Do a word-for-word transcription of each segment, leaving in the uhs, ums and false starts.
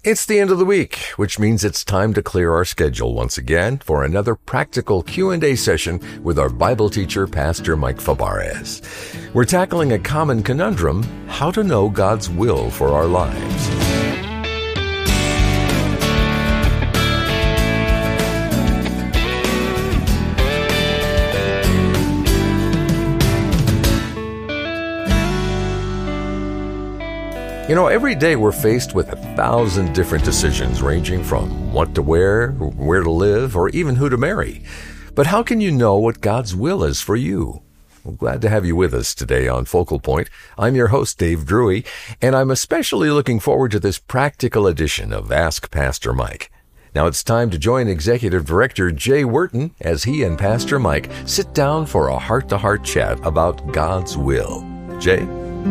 It's the end of the week, which means it's time to clear our schedule once again for another practical Q and A session with our Bible teacher, Pastor Mike Fabarez. We're tackling a common conundrum: how to know God's will for our lives. You know, every day we're faced with a thousand different decisions ranging from what to wear, where to live, or even who to marry. But how can you know what God's will is for you? I'm glad to have you with us today on Focal Point. I'm your host, Dave Drury, and I'm especially looking forward to this practical edition of Ask Pastor Mike. Now it's time to join Executive Director Jay Wharton as he and Pastor Mike sit down for a heart-to-heart chat about God's will. Jay?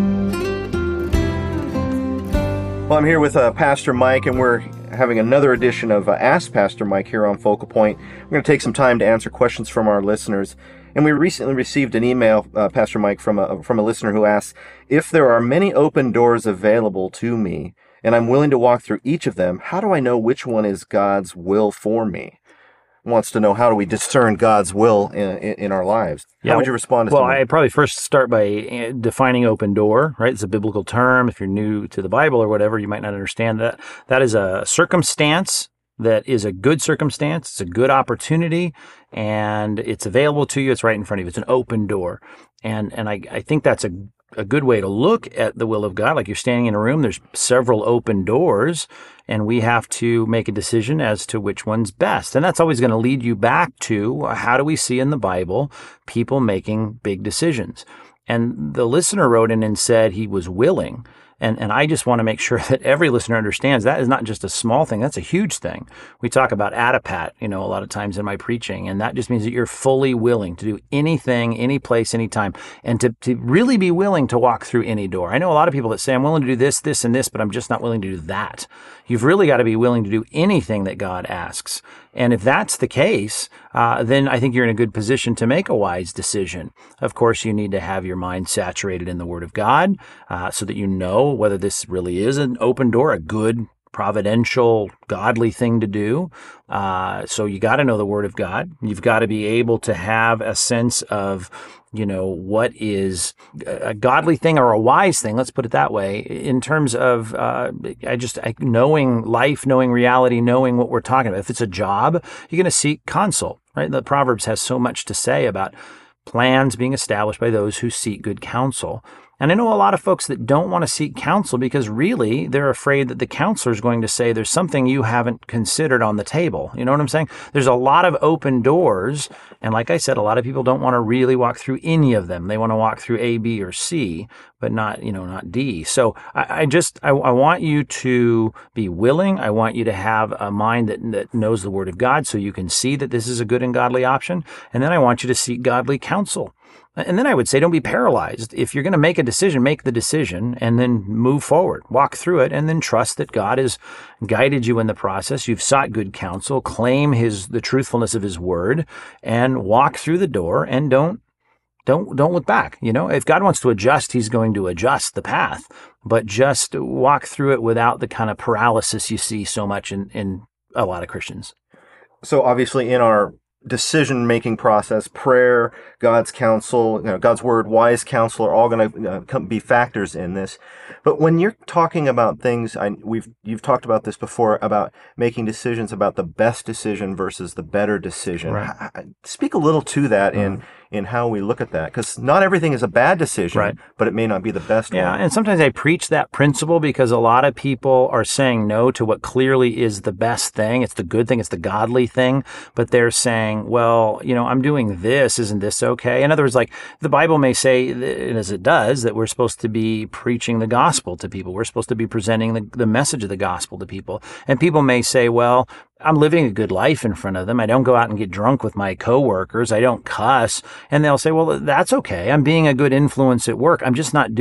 Well, I'm here with uh, Pastor Mike, and we're having another edition of uh, Ask Pastor Mike here on Focal Point. We're going to take some time to answer questions from our listeners. And we recently received an email, uh, Pastor Mike, from a, from a listener who asks, if there are many open doors available to me, and I'm willing to walk through each of them, how do I know which one is God's will for me? Wants to know, how do we discern God's will in, in, in our lives? How yeah, would you respond to Well, someone? I'd probably first start by defining open door, right? It's a biblical term. If you're new to the Bible or whatever, you might not understand that. That is a circumstance that is a good circumstance. It's a good opportunity, and it's available to you. It's right in front of you. It's an open door. And and I, I think that's a a good way to look at the will of God. Like, you're standing in a room, there's several open doors, and we have to make a decision as to which one's best. And that's always going to lead you back to, how do we see in the Bible people making big decisions? And the listener wrote in and said he was willing. And and I just want to make sure that every listener understands that is not just a small thing. That's a huge thing. We talk about adipat, you know, a lot of times in my preaching, and that just means that you're fully willing to do anything, any place, anytime, and to, to really be willing to walk through any door. I know a lot of people that say, I'm willing to do this, this, and this, but I'm just not willing to do that. You've really got to be willing to do anything that God asks. And if that's the case, uh, then I think you're in a good position to make a wise decision. Of course, you need to have your mind saturated in the Word of God, uh, so that you know whether this really is an open door, a good, providential, godly thing to do. Uh, so you got to know the Word of God. You've got to be able to have a sense of, you know, what is a godly thing or a wise thing, let's put it that way, in terms of uh, I just I, knowing life, knowing reality, knowing what we're talking about. If it's a job, you're going to seek counsel, right? The Proverbs has so much to say about plans being established by those who seek good counsel. And I know a lot of folks that don't want to seek counsel because really they're afraid that the counselor is going to say there's something you haven't considered on the table. You know what I'm saying? There's a lot of open doors. And like I said, a lot of people don't want to really walk through any of them. They want to walk through A, B, or C, but not, you know, not D. So I, I just, I, I want you to be willing. I want you to have a mind that, that knows the Word of God so you can see that this is a good and godly option. And then I want you to seek godly counsel. And then I would say, don't be paralyzed. If you're going to make a decision, make the decision and then move forward, walk through it, and then trust that God has guided you in the process. You've sought good counsel, claim his, the truthfulness of his word, and walk through the door, and don't, don't, don't look back. You know, if God wants to adjust, he's going to adjust the path, but just walk through it without the kind of paralysis you see so much in, in a lot of Christians. So obviously in our decision-making process, prayer, God's counsel, you know, God's word, wise counsel are all going to uh, be factors in this. But when you're talking about things, I, we've you've talked about this before, about making decisions about the best decision versus the better decision. Right. H- speak a little to that in mm. in how we look at that, because not everything is a bad decision, right. but it may not be the best yeah, one. And sometimes I preach that principle because a lot of people are saying no to what clearly is the best thing. It's the good thing. It's the godly thing. But they're saying, well, you know, I'm doing this. Isn't this okay? In other words, like the Bible may say, as it does, that we're supposed to be preaching the gospel to people. We're supposed to be presenting the, the message of the gospel to people. And people may say, well, I'm living a good life in front of them. I don't go out and get drunk with my coworkers. I don't cuss. And they'll say, well, that's okay. I'm being a good influence at work. I'm just not doing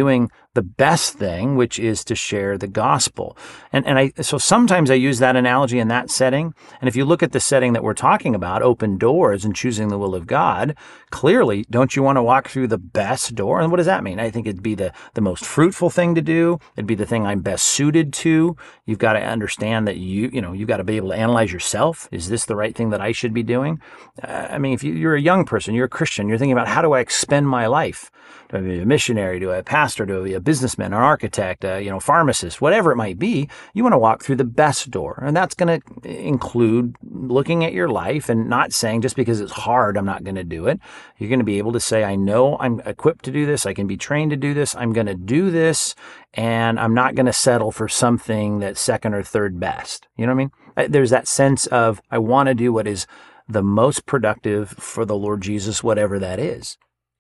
the best thing, which is to share the gospel. And and I so sometimes I use that analogy in that setting. And if you look at the setting that we're talking about, open doors and choosing the will of God, clearly, don't you want to walk through the best door? And what does that mean? I think it'd be the, the most fruitful thing to do. It'd be the thing I'm best suited to. You've got to understand that you, you know, you've got to be able to analyze yourself. Is this the right thing that I should be doing? Uh, I mean, if you, you're a young person, you're a Christian, you're thinking about how do I expend my life? Do I be a missionary? Do I be a pastor? Do I be a businessman, an architect, a, you know, pharmacist, whatever it might be? You want to walk through the best door. And that's going to include looking at your life and not saying just because it's hard, I'm not going to do it. You're going to be able to say, I know I'm equipped to do this. I can be trained to do this. I'm going to do this. And I'm not going to settle for something that's second or third best. You know what I mean? There's that sense of, I want to do what is the most productive for the Lord Jesus, whatever that is.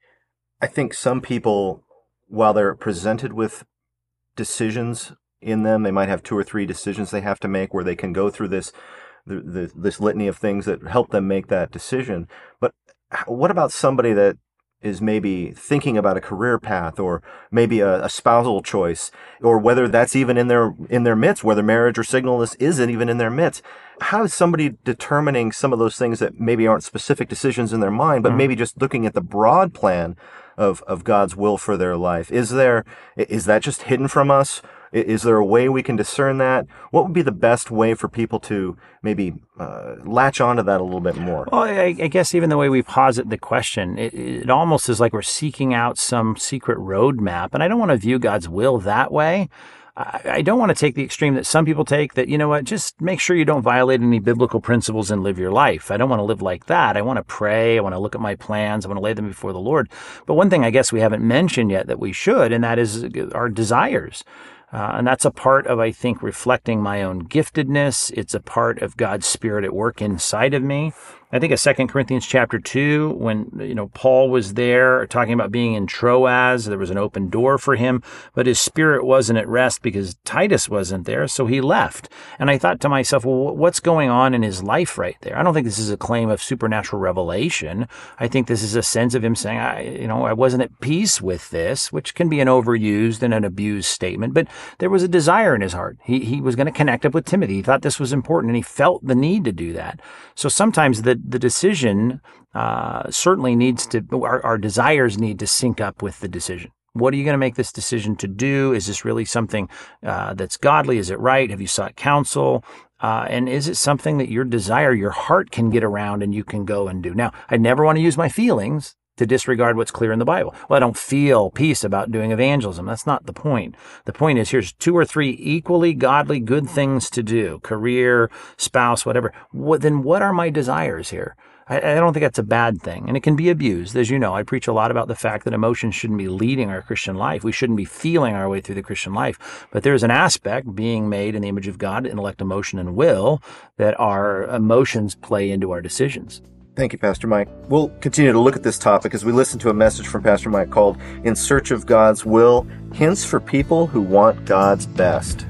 I think some people, while they're presented with decisions in them, they might have two or three decisions they have to make where they can go through this the, the, this litany of things that help them make that decision. But what about somebody that is maybe thinking about a career path or maybe a, a spousal choice, or whether that's even in their in their midst, whether marriage or singleness isn't even in their midst? How is somebody determining some of those things that maybe aren't specific decisions in their mind, but mm-hmm. maybe just looking at the broad plan of, of God's will for their life? Is there, is that just hidden from us? Is there a way we can discern that? What would be the best way for people to maybe uh, latch onto that a little bit more? Well, I, I guess even the way we posit the question, it, it almost is like we're seeking out some secret roadmap. And I don't want to view God's will that way. I, I don't want to take the extreme that some people take that, you know what, just make sure you don't violate any biblical principles and live your life. I don't want to live like that. I want to pray. I want to look at my plans. I want to lay them before the Lord. But one thing I guess we haven't mentioned yet that we should, and that is our desires. Uh, and that's a part of, I think, reflecting my own giftedness. It's a part of God's Spirit at work inside of me. I think of Second Corinthians chapter two, when, you know, Paul was there talking about being in Troas, there was an open door for him, but his spirit wasn't at rest because Titus wasn't there, so he left. And I thought to myself, well, what's going on in his life right there? I don't think this is a claim of supernatural revelation. I think this is a sense of him saying, I, you know, I wasn't at peace with this, which can be an overused and an abused statement, but there was a desire in his heart. He, he was going to connect up with Timothy. He thought this was important, and he felt the need to do that. So sometimes the the decision uh, certainly needs to, our, our desires need to sync up with the decision. What are you going to make this decision to do? Is this really something uh, that's godly? Is it right? Have you sought counsel? Uh, and is it something that your desire, your heart can get around and you can go and do? Now, I never want to use my feelings to disregard what's clear in the Bible. Well, I don't feel peace about doing evangelism. That's not the point. The point is, here's two or three equally godly good things to do, career, spouse, whatever. What, then what are my desires here? I, I don't think that's a bad thing, and it can be abused. As you know, I preach a lot about the fact that emotions shouldn't be leading our Christian life. We shouldn't be feeling our way through the Christian life. But there's an aspect, being made in the image of God, intellect, emotion, and will, that our emotions play into our decisions. Thank you, Pastor Mike. We'll continue to look at this topic as we listen to a message from Pastor Mike called In Search of God's Will, Hints for People Who Want God's Best.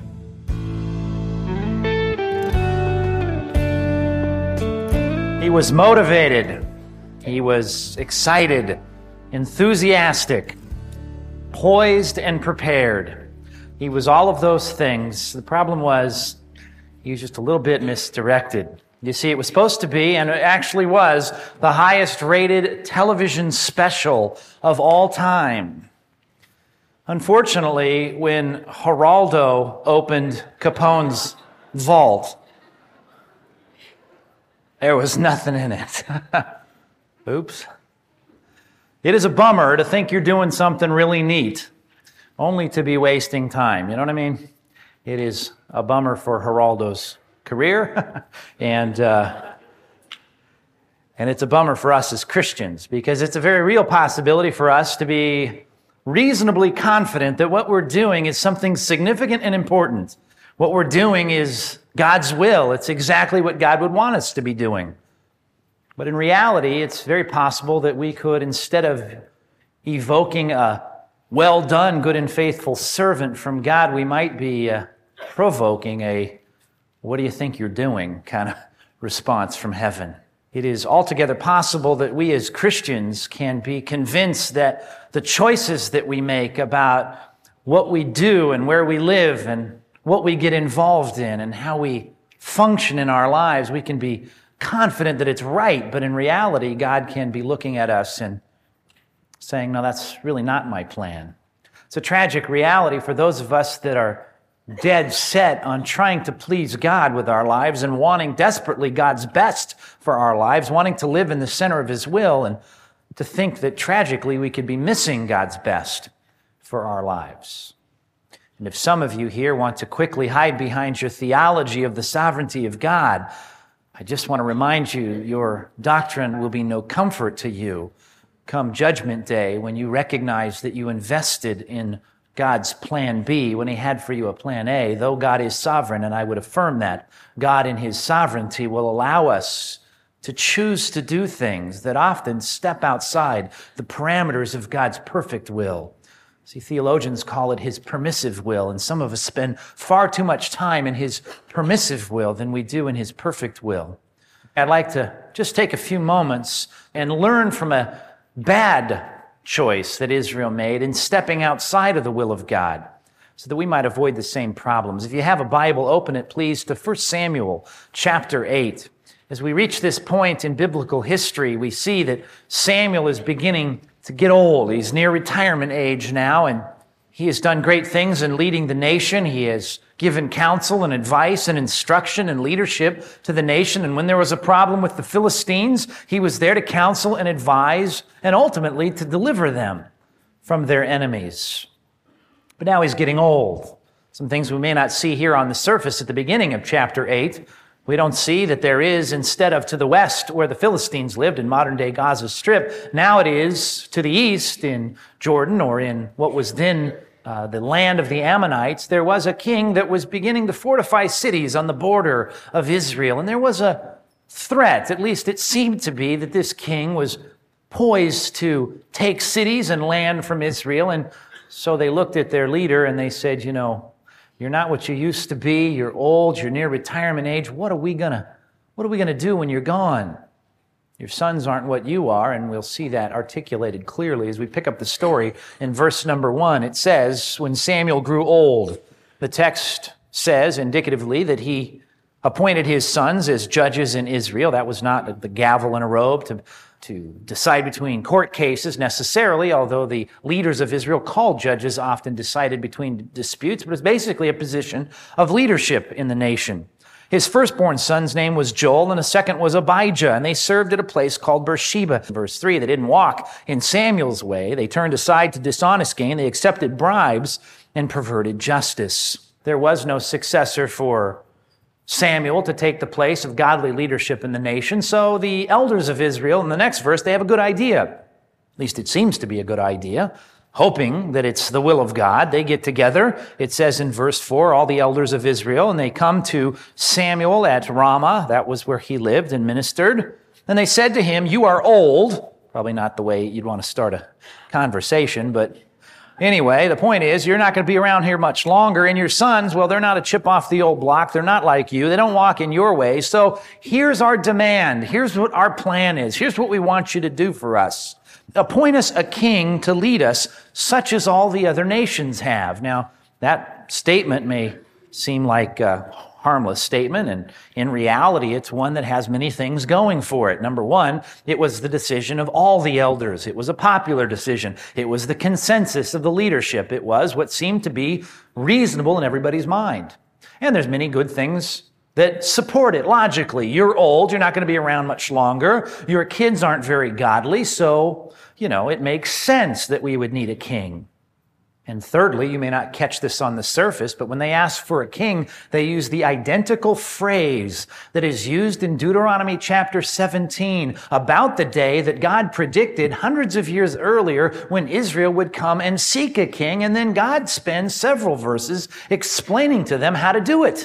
He was motivated. He was excited, enthusiastic, poised, and prepared. He was all of those things. The problem was he was just a little bit misdirected. You see, it was supposed to be, and it actually was, the highest rated television special of all time. Unfortunately, when Geraldo opened Capone's vault, there was nothing in it. Oops. It is a bummer to think you're doing something really neat, only to be wasting time. You know what I mean? It is a bummer for Geraldo's career, and uh, and it's a bummer for us as Christians, because it's a very real possibility for us to be reasonably confident that what we're doing is something significant and important. What we're doing is God's will. It's exactly what God would want us to be doing. But in reality, it's very possible that we could, instead of evoking a well done, good and faithful servant from God, we might be uh, provoking a what do you think you're doing kind of response from heaven. It is altogether possible that we as Christians can be convinced that the choices that we make about what we do and where we live and what we get involved in and how we function in our lives, we can be confident that it's right, but in reality, God can be looking at us and saying, no, that's really not my plan. It's a tragic reality for those of us that are dead set on trying to please God with our lives and wanting desperately God's best for our lives, wanting to live in the center of His will, and to think that tragically we could be missing God's best for our lives. And if some of you here want to quickly hide behind your theology of the sovereignty of God, I just want to remind you, your doctrine will be no comfort to you come Judgment Day when you recognize that you invested in God's plan B when He had for you a plan A. Though God is sovereign, and I would affirm that, God in His sovereignty will allow us to choose to do things that often step outside the parameters of God's perfect will. See, theologians call it His permissive will, and some of us spend far too much time in His permissive will than we do in His perfect will. I'd like to just take a few moments and learn from a bad choice that Israel made in stepping outside of the will of God, so that we might avoid the same problems. If you have a Bible, open it, please, to First Samuel chapter eight. As we reach this point in biblical history, we see that Samuel is beginning to get old. He's near retirement age now, and he has done great things in leading the nation. He has given counsel and advice and instruction and leadership to the nation. And when there was a problem with the Philistines, he was there to counsel and advise and ultimately to deliver them from their enemies. But now he's getting old. Some things we may not see here on the surface at the beginning of chapter eight. We don't see that there is, instead of to the west where the Philistines lived in modern-day Gaza Strip, now it is to the east in Jordan, or in what was then uh, the land of the Ammonites. There was a king that was beginning to fortify cities on the border of Israel, and there was a threat, at least it seemed to be, that this king was poised to take cities and land from Israel. And so they looked at their leader and they said, you know, you're not what you used to be. You're old. You're near retirement age. What are we gonna, what are we gonna do when you're gone? Your sons aren't what you are, and we'll see that articulated clearly as we pick up the story in verse number one. It says, when Samuel grew old, the text says indicatively that he appointed his sons as judges in Israel. That was not the gavel in a robe to to decide between court cases necessarily, although the leaders of Israel, called judges, often decided between disputes, but it's basically a position of leadership in the nation. His firstborn son's name was Joel, and the second was Abijah, and they served at a place called Beersheba. Verse three, they didn't walk in Samuel's way. They turned aside to dishonest gain. They accepted bribes and perverted justice. There was no successor for Samuel to take the place of godly leadership in the nation. So the elders of Israel, in the next verse, they have a good idea. At least it seems to be a good idea. Hoping that it's the will of God, they get together. It says in verse four, all the elders of Israel, and they come to Samuel at Ramah. That was where he lived and ministered. And they said to him, you are old. Probably not the way you'd want to start a conversation, but anyway, the point is, you're not going to be around here much longer, and your sons, well, they're not a chip off the old block. They're not like you. They don't walk in your ways. So here's our demand. Here's what our plan is. Here's what we want you to do for us. Appoint us a king to lead us, such as all the other nations have. Now, that statement may seem like a harmless statement, and in reality, it's one that has many things going for it. Number one, it was the decision of all the elders. It was a popular decision. It was the consensus of the leadership. It was what seemed to be reasonable in everybody's mind. And there's many good things that support it logically. You're old. You're not going to be around much longer. Your kids aren't very godly. So, you know, it makes sense that we would need a king. And thirdly, you may not catch this on the surface, but when they ask for a king, they use the identical phrase that is used in Deuteronomy chapter seventeen about the day that God predicted hundreds of years earlier when Israel would come and seek a king, and then God spends several verses explaining to them how to do it.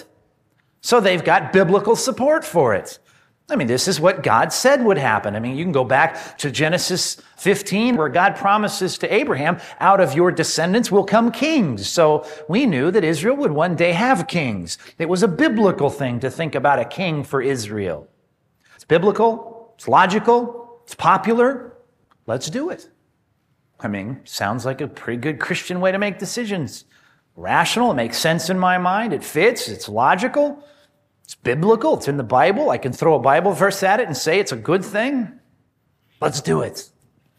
So they've got biblical support for it. I mean, this is what God said would happen. I mean, you can go back to Genesis fifteen, where God promises to Abraham, out of your descendants will come kings. So we knew that Israel would one day have kings. It was a biblical thing to think about a king for Israel. It's biblical, it's logical, it's popular. Let's do it. I mean, sounds like a pretty good Christian way to make decisions. Rational, it makes sense in my mind, it fits, it's logical, it's biblical, it's in the Bible. I can throw a Bible verse at it and say it's a good thing. Let's do it.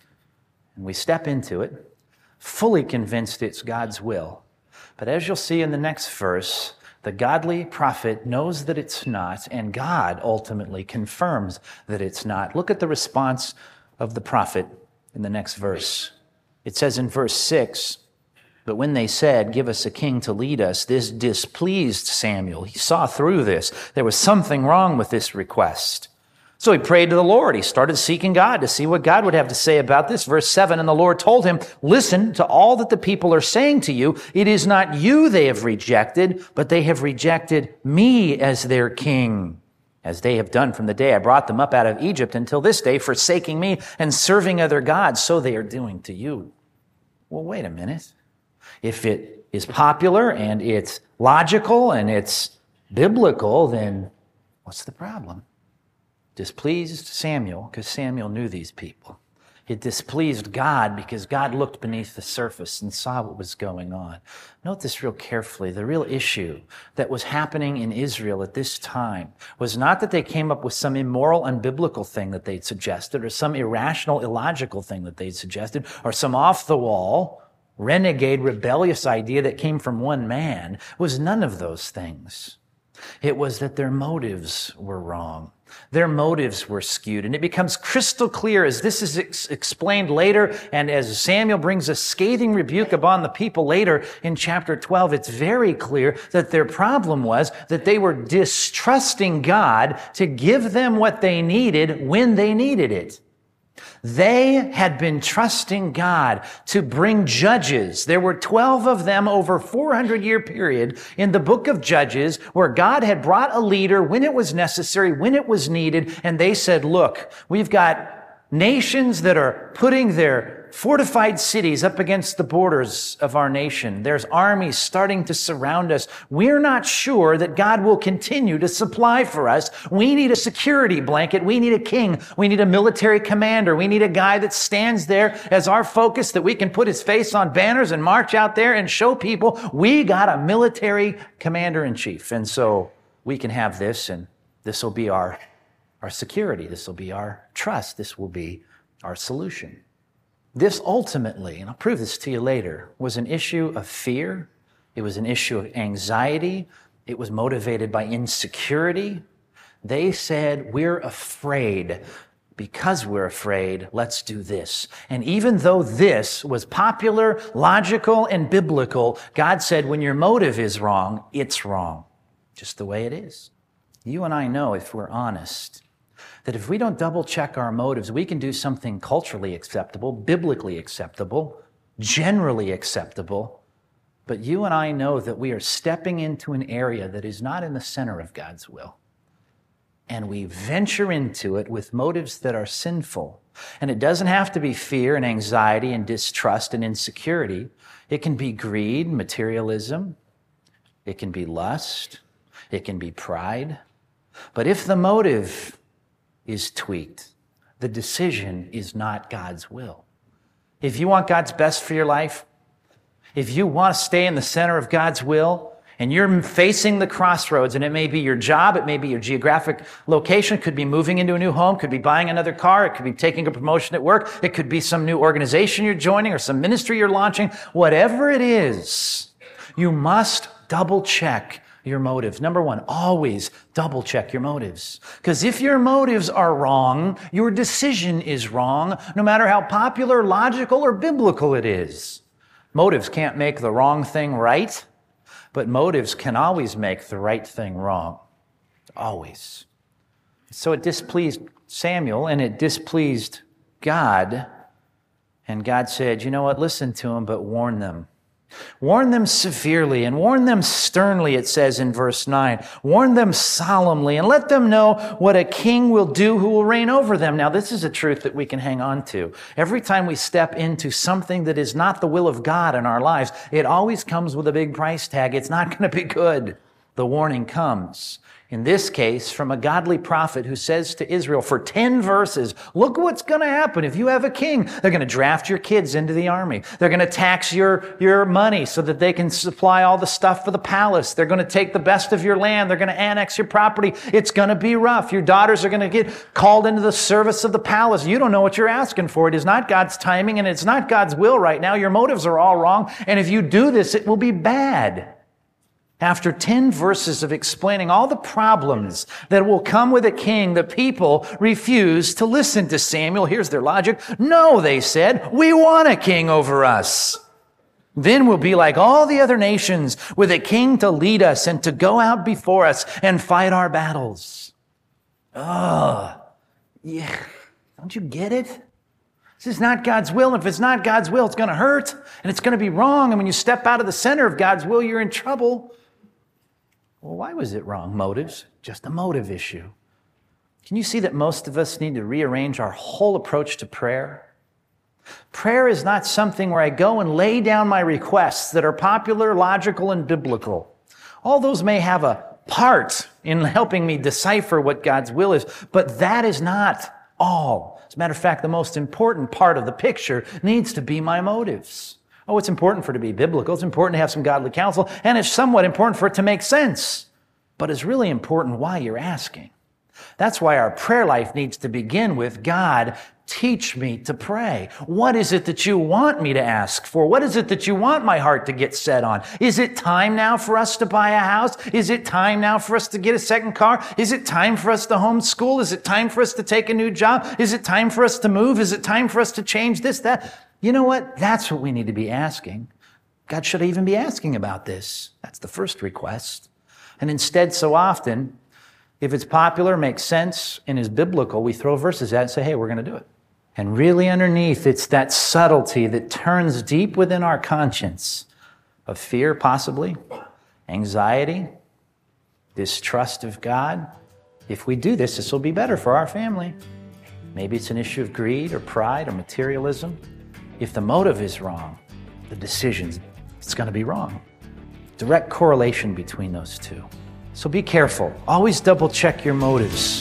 And we step into it, fully convinced it's God's will. But as you'll see in the next verse, the godly prophet knows that it's not, and God ultimately confirms that it's not. Look at the response of the prophet in the next verse. It says in verse six, "But when they said, 'Give us a king to lead us,' this displeased Samuel." He saw through this. There was something wrong with this request. So he prayed to the Lord. He started seeking God to see what God would have to say about this. Verse seven, "And the Lord told him, 'Listen to all that the people are saying to you. It is not you they have rejected, but they have rejected me as their king, as they have done from the day I brought them up out of Egypt until this day, forsaking me and serving other gods. So they are doing to you.'" Well, wait a minute. If it is popular and it's logical and it's biblical, then what's the problem? Displeased Samuel because Samuel knew these people. It displeased God because God looked beneath the surface and saw what was going on. Note this real carefully. The real issue that was happening in Israel at this time was not that they came up with some immoral, unbiblical thing that they'd suggested, or some irrational, illogical thing that they'd suggested, or some off-the-wall, renegade, rebellious idea that came from one man. It was none of those things. It was that their motives were wrong. Their motives were skewed. And it becomes crystal clear as this is ex- explained later, and as Samuel brings a scathing rebuke upon the people later in chapter twelve, it's very clear that their problem was that they were distrusting God to give them what they needed when they needed it. They had been trusting God to bring judges. There were twelve of them over a four hundred year period in the book of Judges where God had brought a leader when it was necessary, when it was needed, and they said, look, we've got nations that are putting their fortified cities up against the borders of our nation. There's armies starting to surround us. We're not sure that God will continue to supply for us. We need a security blanket. We need a king. We need a military commander. We need a guy that stands there as our focus, that we can put his face on banners and march out there and show people we got a military commander-in-chief. And so we can have this, and this will be our, our security. This will be our trust. This will be our solution. This ultimately, and I'll prove this to you later, was an issue of fear. It was an issue of anxiety. It was motivated by insecurity. They said, we're afraid. Because we're afraid, let's do this. And even though this was popular, logical, and biblical, God said, when your motive is wrong, it's wrong. Just the way it is. You and I know, if we're honest, that if we don't double check our motives, we can do something culturally acceptable, biblically acceptable, generally acceptable. But you and I know that we are stepping into an area that is not in the center of God's will. And we venture into it with motives that are sinful. And it doesn't have to be fear and anxiety and distrust and insecurity. It can be greed, materialism. It can be lust. It can be pride. But if the motive is tweaked, the decision is not God's will. If you want God's best for your life, if you want to stay in the center of God's will, and you're facing the crossroads, and it may be your job, it may be your geographic location, it could be moving into a new home, could be buying another car, it could be taking a promotion at work, it could be some new organization you're joining or some ministry you're launching, whatever it is, you must double check your motives. Number one, always double check your motives. Because if your motives are wrong, your decision is wrong, no matter how popular, logical, or biblical it is. Motives can't make the wrong thing right, but motives can always make the right thing wrong. Always. So it displeased Samuel and it displeased God. And God said, you know what, listen to them, but warn them. Warn them severely and warn them sternly, it says in verse nine. Warn them solemnly and let them know what a king will do who will reign over them. Now, this is a truth that we can hang on to. Every time we step into something that is not the will of God in our lives, it always comes with a big price tag. It's not going to be good. the warning comes. In this case, from a godly prophet who says to Israel for ten verses, look what's going to happen if you have a king. They're going to draft your kids into the army. They're going to tax your, your money so that they can supply all the stuff for the palace. They're going to take the best of your land. They're going to annex your property. It's going to be rough. Your daughters are going to get called into the service of the palace. You don't know what you're asking for. It is not God's timing and it's not God's will right now. Your motives are all wrong. And if you do this, it will be bad. After ten verses of explaining all the problems that will come with a king, the people refused to listen to Samuel. Here's their logic. No, they said, we want a king over us. Then we'll be like all the other nations with a king to lead us and to go out before us and fight our battles. Ugh. Yeah. Don't you get it? This is not God's will. And if it's not God's will, it's going to hurt and it's going to be wrong. And when you step out of the center of God's will, you're in trouble. Well, why was it wrong? Motives, just a motive issue. Can you see that most of us need to rearrange our whole approach to prayer? Prayer is not something where I go and lay down my requests that are popular, logical, and biblical. All those may have a part in helping me decipher what God's will is, but that is not all. As a matter of fact, the most important part of the picture needs to be my motives. Oh, it's important for it to be biblical. It's important to have some godly counsel, and it's somewhat important for it to make sense. But it's really important why you're asking. That's why our prayer life needs to begin with, God, teach me to pray. What is it that you want me to ask for? What is it that you want my heart to get set on? Is it time now for us to buy a house? Is it time now for us to get a second car? Is it time for us to homeschool? Is it time for us to take a new job? Is it time for us to move? Is it time for us to change this, that? You know what? That's what we need to be asking. God should even be asking about this. That's the first request. And instead, so often, if it's popular, makes sense, and is biblical, we throw verses at it and say, hey, we're going to do it. And really underneath, it's that subtlety that turns deep within our conscience of fear, possibly, anxiety, distrust of God. If we do this, this will be better for our family. Maybe it's an issue of greed or pride or materialism. If the motive is wrong, the decision, it's going to be wrong. Direct correlation between those two. So be careful. Always double check your motives.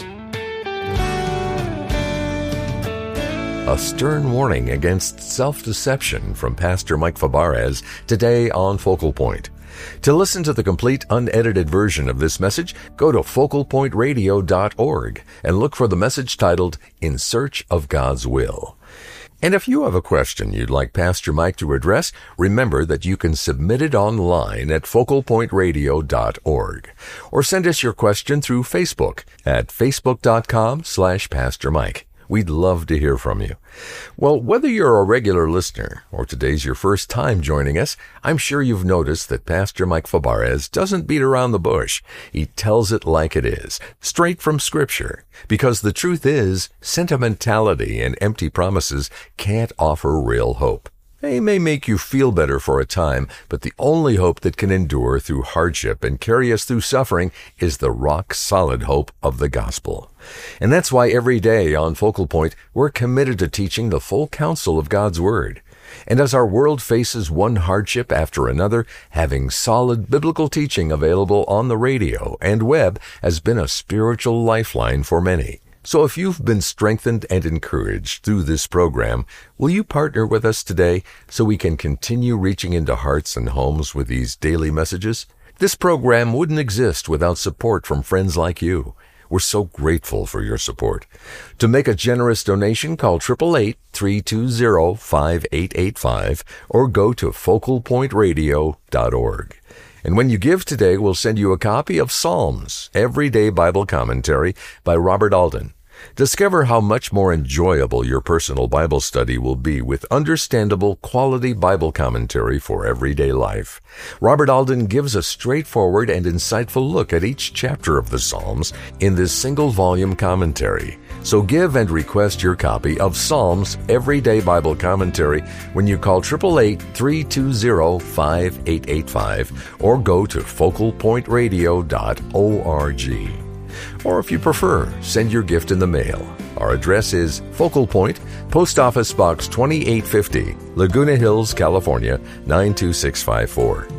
A stern warning against self-deception from Pastor Mike Fabarez today on Focal Point. To listen to the complete unedited version of this message, go to focal point radio dot org and look for the message titled In Search of God's Will. And if you have a question you'd like Pastor Mike to address, remember that you can submit it online at focal point radio dot org. Or send us your question through Facebook at facebook dot com slash Pastor Mike. We'd love to hear from you. Well, whether you're a regular listener or today's your first time joining us, I'm sure you've noticed that Pastor Mike Fabarez doesn't beat around the bush. He tells it like it is, straight from Scripture. Because the truth is, sentimentality and empty promises can't offer real hope. They may make you feel better for a time, but the only hope that can endure through hardship and carry us through suffering is the rock-solid hope of the gospel. And that's why every day on Focal Point, we're committed to teaching the full counsel of God's Word. And as our world faces one hardship after another, having solid biblical teaching available on the radio and web has been a spiritual lifeline for many. So if you've been strengthened and encouraged through this program, will you partner with us today so we can continue reaching into hearts and homes with these daily messages? This program wouldn't exist without support from friends like you. We're so grateful for your support. To make a generous donation, call eight eight eight, three two zero, five eight eight five or go to focal point radio dot org. And when you give today, we'll send you a copy of Psalms, Everyday Bible Commentary by Robert Alden. Discover how much more enjoyable your personal Bible study will be with understandable, quality Bible commentary for everyday life. Robert Alden gives a straightforward and insightful look at each chapter of the Psalms in this single-volume commentary. So give and request your copy of Psalms Everyday Bible Commentary when you call eight eight eight, three two zero, five eight eight five or go to focal point radio dot org. Or if you prefer, send your gift in the mail. Our address is Focal Point, Post Office Box twenty-eight fifty, Laguna Hills, California, nine two six five four.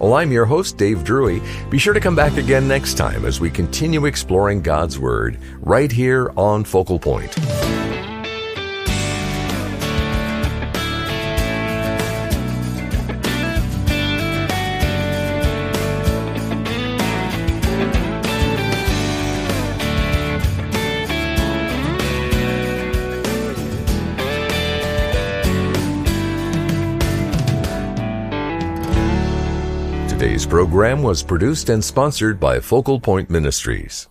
Well, I'm your host, Dave Drury. Be sure to come back again next time as we continue exploring God's Word right here on Focal Point. Today's program was produced and sponsored by Focal Point Ministries.